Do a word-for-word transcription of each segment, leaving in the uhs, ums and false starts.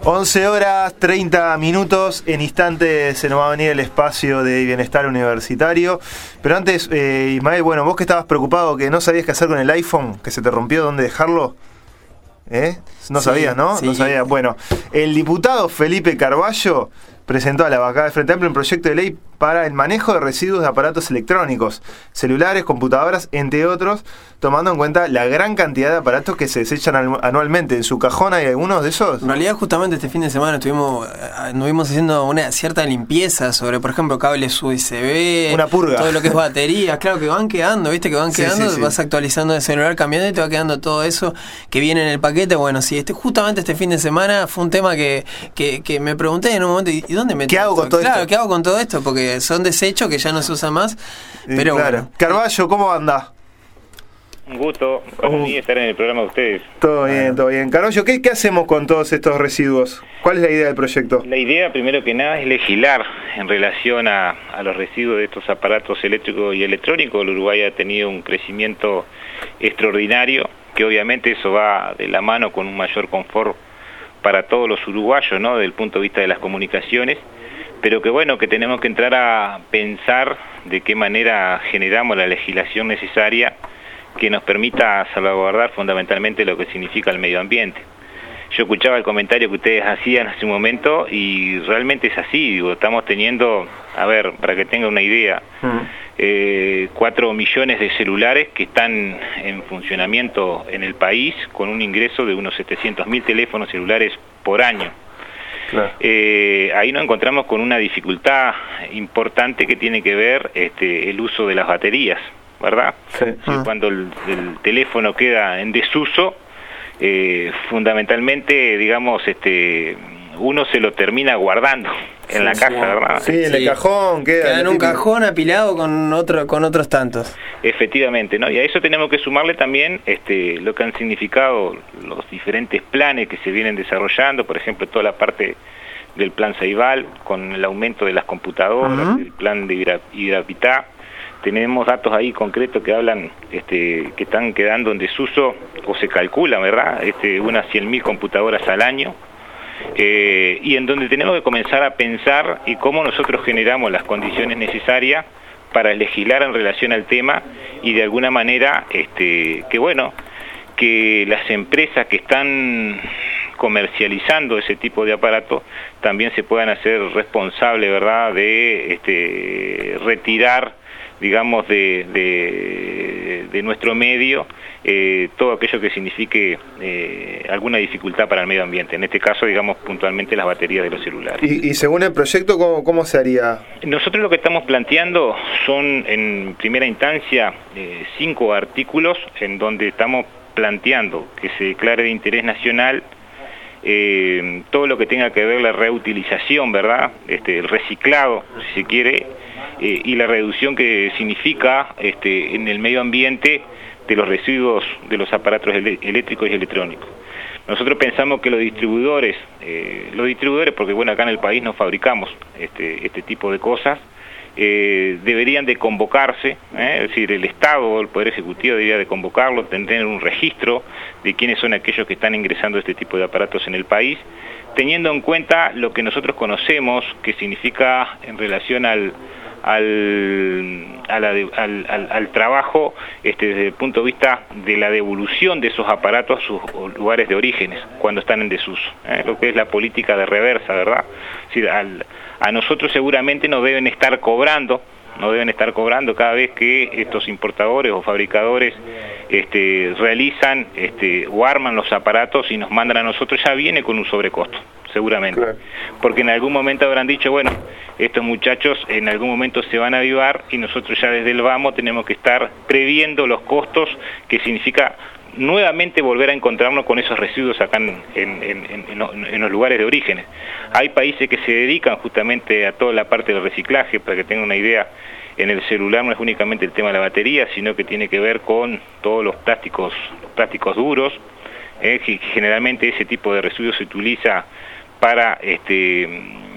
once horas, treinta minutos, en instantes se nos va a venir el espacio de bienestar universitario. Pero antes, eh, Ismael, bueno, vos que estabas preocupado, que no sabías qué hacer con el iPhone, que se te rompió, ¿dónde dejarlo? ¿Eh? No sí, sabías, ¿no? Sí. No sabías. Bueno, el diputado Felipe Carballo presentó a la bancada de Frente Amplio un proyecto de ley para el manejo de residuos de aparatos electrónicos, celulares, computadoras, entre otros, tomando en cuenta la gran cantidad de aparatos que se desechan anualmente. ¿En su cajón hay algunos de esos? En realidad, justamente este fin de semana estuvimos, estuvimos haciendo una cierta limpieza sobre, por ejemplo, cables U S B, una purga, todo lo que es baterías, claro, que van quedando, viste que van sí, quedando, sí, sí. Vas actualizando el celular, cambiando y te va quedando todo eso que viene en el paquete. Bueno, sí, este, justamente este fin de semana fue un tema que, que, que me pregunté en un momento, ¿y dónde me ¿Qué hago con todo claro, esto? ¿qué hago con todo esto? Porque son desechos que ya no se usan más, pero eh, claro. Bueno. Carballo, ¿cómo anda? Un gusto para uh. mí estar en el programa de ustedes. Todo bueno. bien, todo bien. Carballo, ¿qué, ¿qué hacemos con todos estos residuos? ¿Cuál es la idea del proyecto? La idea, primero que nada, es legislar en relación a, a los residuos de estos aparatos eléctricos y electrónicos. El Uruguay ha tenido un crecimiento extraordinario, que obviamente eso va de la mano con un mayor confort para todos los uruguayos, ¿no?, desde el punto de vista de las comunicaciones, pero que bueno, que tenemos que entrar a pensar de qué manera generamos la legislación necesaria que nos permita salvaguardar fundamentalmente lo que significa el medio ambiente. Yo escuchaba el comentario que ustedes hacían hace un momento y realmente es así, digo, estamos teniendo, a ver, para que tenga una idea, uh-huh. eh, cuatro millones de celulares que están en funcionamiento en el país con un ingreso de unos setecientos mil teléfonos celulares por año. Claro. Eh, ahí nos encontramos con una dificultad importante que tiene que ver este, el uso de las baterías, ¿verdad? Sí. Uh-huh. Cuando el, el teléfono queda en desuso, eh, fundamentalmente, digamos, este, uno se lo termina guardando en sí, la casa, sí. ¿verdad? Sí, en sí. el cajón, queda, queda en un cajón apilado con otro, con otros tantos. Efectivamente, ¿no? Y a eso tenemos que sumarle también este, lo que han significado los diferentes planes que se vienen desarrollando, por ejemplo, toda la parte del plan Ceibal, con el aumento de las computadoras, uh-huh. el plan de Hidrapitá. Tenemos datos ahí concretos que hablan este, que están quedando en desuso, o se calcula, ¿verdad?, este, unas cien mil computadoras al año, eh, y en donde tenemos que comenzar a pensar y cómo nosotros generamos las condiciones necesarias para legislar en relación al tema y de alguna manera, este, que bueno, que las empresas que están comercializando ese tipo de aparatos también se puedan hacer responsables, ¿verdad?, de este, retirar, digamos, de, de, de nuestro medio eh, todo aquello que signifique eh, alguna dificultad para el medio ambiente. En este caso, digamos, puntualmente las baterías de los celulares. ¿Y, y según el proyecto, ¿cómo, cómo se haría? Nosotros lo que estamos planteando son, en primera instancia, eh, cinco artículos en donde estamos planteando que se declare de interés nacional eh, todo lo que tenga que ver la reutilización, ¿verdad?, este, el reciclado, si se quiere, Eh, y la reducción que significa este, en el medio ambiente de los residuos de los aparatos ele- eléctricos y electrónicos. Nosotros pensamos que los distribuidores, eh, los distribuidores, porque bueno, acá en el país no fabricamos este, este tipo de cosas, eh, deberían de convocarse, ¿eh? Es decir, el Estado, el Poder Ejecutivo debería de convocarlo, tener un registro de quiénes son aquellos que están ingresando este tipo de aparatos en el país, teniendo en cuenta lo que nosotros conocemos, que significa en relación al Al, a la de, al, al, al trabajo este, desde el punto de vista de la devolución de esos aparatos a sus lugares de orígenes cuando están en desuso, ¿eh? Lo que es la política de reversa, ¿verdad? Es decir, al, a nosotros seguramente nos deben estar cobrando, no deben estar cobrando cada vez que estos importadores o fabricadores este, realizan este, o arman los aparatos y nos mandan a nosotros, ya viene con un sobrecosto, seguramente. Claro. Porque en algún momento habrán dicho, bueno, estos muchachos en algún momento se van a avivar y nosotros ya desde el vamos tenemos que estar previendo los costos que significa nuevamente volver a encontrarnos con esos residuos acá en, en, en, en, en los lugares de orígenes. Hay países que se dedican justamente a toda la parte del reciclaje, para que tengan una idea. En el celular no es únicamente el tema de la batería, sino que tiene que ver con todos los plásticos, los plásticos duros, eh, que generalmente ese tipo de residuos se utiliza para este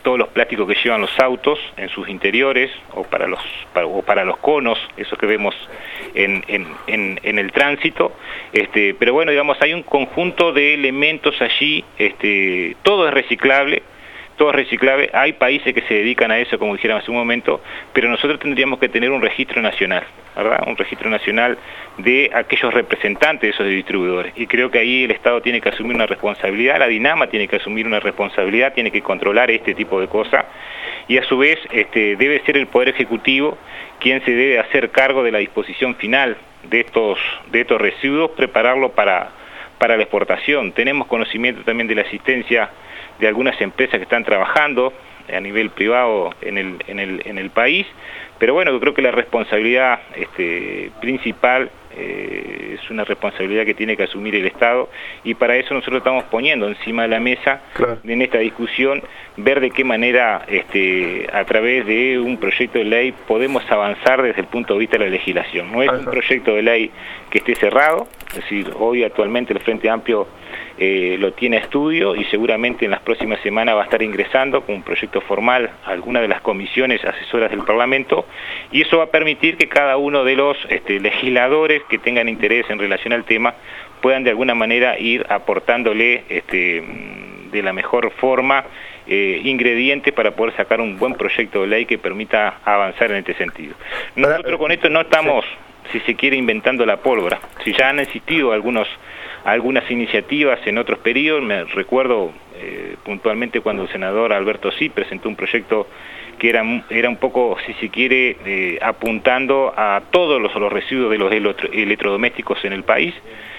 todos los plásticos que llevan los autos en sus interiores o para los para, o para los conos, esos que vemos en, en, en, en el tránsito, este, pero bueno, digamos, hay un conjunto de elementos allí, este, todo es reciclable, todo es reciclable, hay países que se dedican a eso, como dijeron hace un momento, pero nosotros tendríamos que tener un registro nacional, ¿verdad? Un registro nacional de aquellos representantes de esos distribuidores, y creo que ahí el Estado tiene que asumir una responsabilidad, la DINAMA tiene que asumir una responsabilidad, tiene que controlar este tipo de cosas, y a su vez este, debe ser el Poder Ejecutivo quien se debe hacer cargo de la disposición final de estos, de estos residuos, prepararlo para, para la exportación. Tenemos conocimiento también de la existencia de algunas empresas que están trabajando a nivel privado en el, en el, en el país, pero bueno, yo creo que la responsabilidad este, principal eh, es una responsabilidad que tiene que asumir el Estado, y para eso nosotros estamos poniendo encima de la mesa, claro, en esta discusión, ver de qué manera este, a través de un proyecto de ley podemos avanzar desde el punto de vista de la legislación. No es Ajá. un proyecto de ley que esté cerrado, es decir, hoy actualmente el Frente Amplio eh, lo tiene a estudio, y seguramente en las próximas semanas va a estar ingresando con un proyecto formal a alguna de las comisiones asesoras del Parlamento, y eso va a permitir que cada uno de los este, legisladores que tengan interés en relación al tema puedan de alguna manera ir aportándole este, de la mejor forma eh, ingredientes para poder sacar un buen proyecto de ley que permita avanzar en este sentido. Nosotros con esto no estamos, si se quiere, inventando la pólvora. Si ya han existido algunos algunas iniciativas en otros periodos, me recuerdo eh, puntualmente cuando el senador Alberto Sí presentó un proyecto que era, era un poco, si se quiere, eh, apuntando a todos los, los residuos de los electro, electrodomésticos en el país,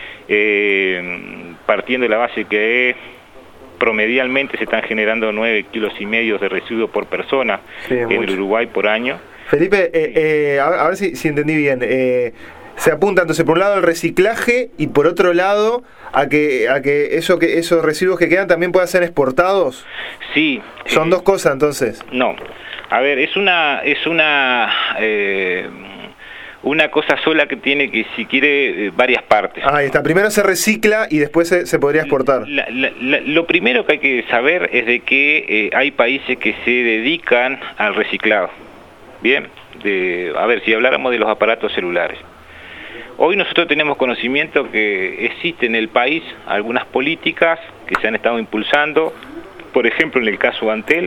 eh, partiendo de la base que promedialmente se están generando nueve kilos y medio de residuos por persona sí, en mucho. el Uruguay por año. Felipe, eh, eh, a, a ver si, si entendí bien. Eh, se apunta entonces por un lado al reciclaje y por otro lado a que a que eso que esos residuos que quedan también puedan ser exportados. Sí. Son eh, dos cosas entonces. No. A ver, es una es una eh, una cosa sola que tiene, que si quiere, eh, varias partes. Ahí está. Primero se recicla y después se, se podría exportar. La, la, la, lo primero que hay que saber es de que eh, hay países que se dedican al reciclado. Bien. De, a ver, si habláramos de los aparatos celulares. Hoy nosotros tenemos conocimiento que existe en el país algunas políticas que se han estado impulsando, por ejemplo en el caso Antel,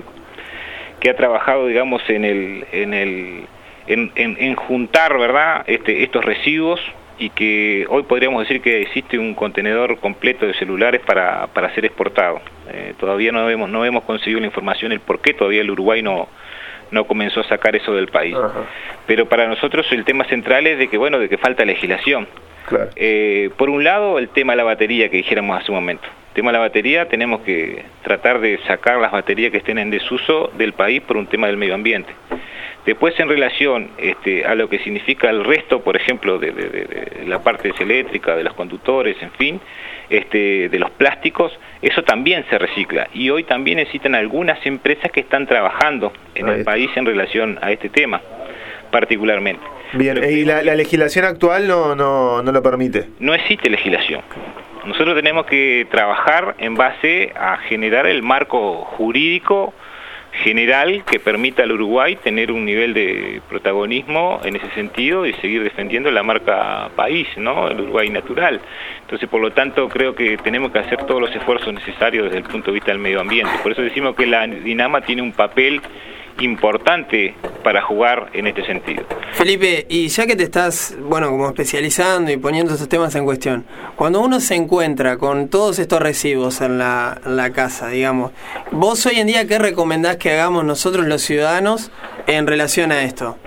que ha trabajado, digamos, en el en el en, en, en juntar, ¿verdad?, este, estos residuos, y que hoy podríamos decir que existe un contenedor completo de celulares para, para ser exportado. Eh, todavía no hemos no hemos conseguido la información, el por qué todavía el Uruguay no no comenzó a sacar eso del país. Ajá. Pero para nosotros el tema central es de que, bueno, de que falta legislación. Claro. Eh, por un lado, el tema de la batería que dijéramos hace un momento. El tema de la batería, tenemos que tratar de sacar las baterías que estén en desuso del país por un tema del medio ambiente. Después, en relación este, a lo que significa el resto, por ejemplo, de, de, de, de la parte eléctrica, de los conductores, en fin, este, de los plásticos, eso también se recicla. Y hoy también existen algunas empresas que están trabajando en el país en relación a este tema, particularmente. Bien, ¿y la, la legislación actual no, no, no lo permite? No existe legislación. Nosotros tenemos que trabajar en base a generar el marco jurídico general que permita al Uruguay tener un nivel de protagonismo en ese sentido y seguir defendiendo la marca país, ¿no?, el Uruguay natural. Entonces, por lo tanto, creo que tenemos que hacer todos los esfuerzos necesarios desde el punto de vista del medio ambiente. Por eso decimos que la DINAMA tiene un papel importante para jugar en este sentido. Felipe, y ya que te estás, bueno, como especializando y poniendo estos temas en cuestión, cuando uno se encuentra con todos estos residuos en la, en la casa, digamos, vos hoy en día, ¿qué recomendás que hagamos nosotros los ciudadanos en relación a esto?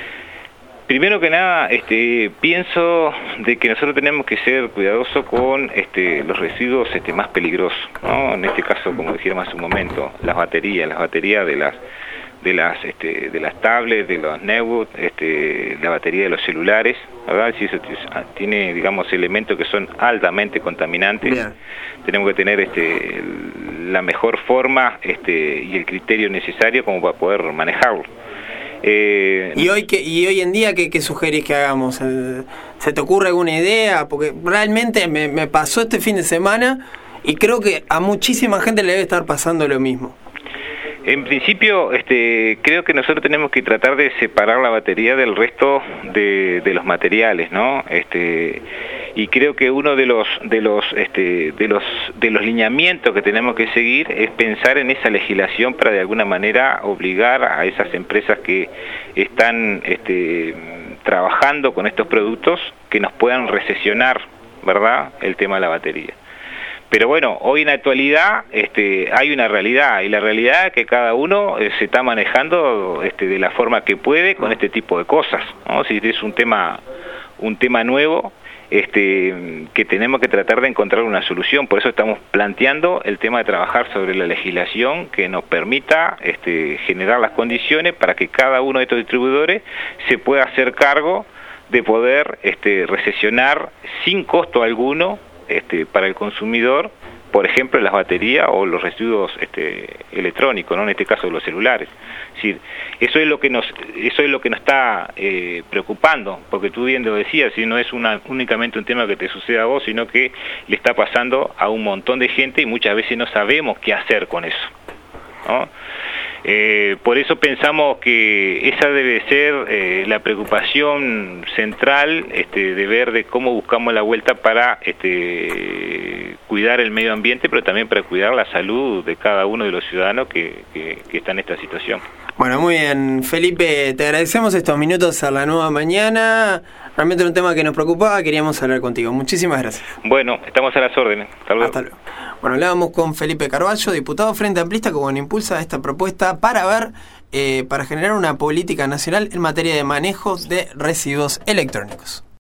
Primero que nada, este, pienso de que nosotros tenemos que ser cuidadosos con este, los residuos este, más peligrosos, ¿no? En este caso, como dijimos hace un momento, las baterías, las baterías de las de las este, de las tablets, de los netbooks, este, la batería de los celulares, ¿verdad? Si eso tiene, digamos, elementos que son altamente contaminantes, bien, tenemos que tener este, la mejor forma este, y el criterio necesario como para poder manejarlo. Eh, ¿Y hoy que y hoy en día qué, qué sugerís que hagamos? ¿Se te ocurre alguna idea? Porque realmente me, me pasó este fin de semana y creo que a muchísima gente le debe estar pasando lo mismo. En principio, este, creo que nosotros tenemos que tratar de separar la batería del resto de, de los materiales, ¿no? Este, y creo que uno de los de los este, de los de los lineamientos que tenemos que seguir es pensar en esa legislación para de alguna manera obligar a esas empresas que están este, trabajando con estos productos que nos puedan recesionar, ¿verdad?, el tema de la batería. Pero bueno, hoy en la actualidad este, hay una realidad, y la realidad es que cada uno eh, se está manejando este, de la forma que puede con este tipo de cosas, ¿no? Si es un tema, un tema nuevo, este, que tenemos que tratar de encontrar una solución. Por eso estamos planteando el tema de trabajar sobre la legislación que nos permita este, generar las condiciones para que cada uno de estos distribuidores se pueda hacer cargo de poder este, recesionar sin costo alguno Este, para el consumidor, por ejemplo, las baterías o los residuos este, electrónicos, ¿no? En este caso los celulares. Es decir, eso es lo que nos, eso es lo que nos está eh, preocupando, porque tú bien lo decías, si no es una, únicamente un tema que te sucede a vos, sino que le está pasando a un montón de gente y muchas veces no sabemos qué hacer con eso, ¿no? Eh, por eso pensamos que esa debe ser eh, la preocupación central, este, de ver de cómo buscamos la vuelta para este, cuidar el medio ambiente, pero también para cuidar la salud de cada uno de los ciudadanos que, que, que está en esta situación. Bueno, muy bien, Felipe, te agradecemos estos minutos a la nueva mañana. Realmente era un tema que nos preocupaba, queríamos hablar contigo. Muchísimas gracias. Bueno, estamos a las órdenes. Hasta luego. Hasta luego. Bueno, hablábamos con Felipe Carballo, diputado Frente Amplista, que bueno, impulsa esta propuesta para ver, eh, para generar una política nacional en materia de manejos de residuos electrónicos.